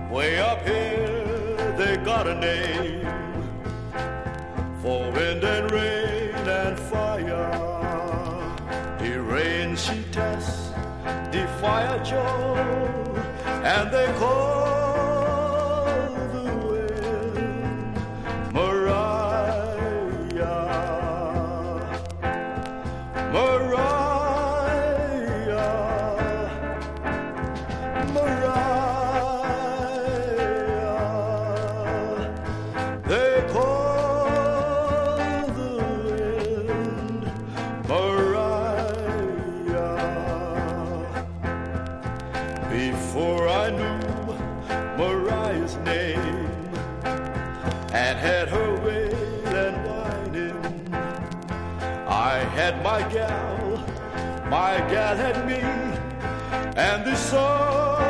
Way up here they got a name for wind and rain and fire. The rain she tests, the fire Joe, and they call the wind Mariah. Mariah, Mariah, they call the wind Mariah. Before I knew Mariah's name and had her wail and whining, I had my gal had me, and the sun